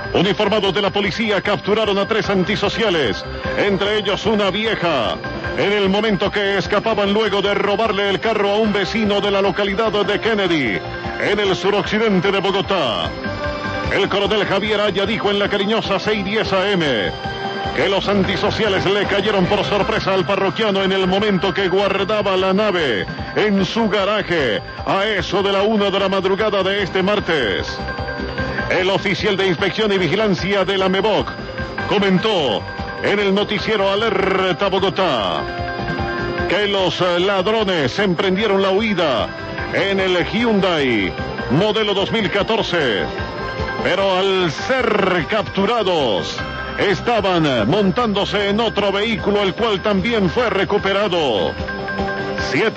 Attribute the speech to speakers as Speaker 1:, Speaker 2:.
Speaker 1: Uniformados de la policía capturaron a 3 antisociales, entre ellos una vieja, en el momento que escapaban luego de robarle el carro a un vecino de la localidad de Kennedy, en el suroccidente de Bogotá. El coronel Javier Aya dijo en la cariñosa 610 AM que los antisociales le cayeron por sorpresa al parroquiano en el momento que guardaba la nave en su garaje a eso de la 1 de la madrugada de este martes. El oficial de inspección y vigilancia de la MEBOC comentó en el noticiero Alerta Bogotá que los ladrones emprendieron la huida en el Hyundai modelo 2014, pero al ser capturados estaban montándose en otro vehículo, el cual también fue recuperado.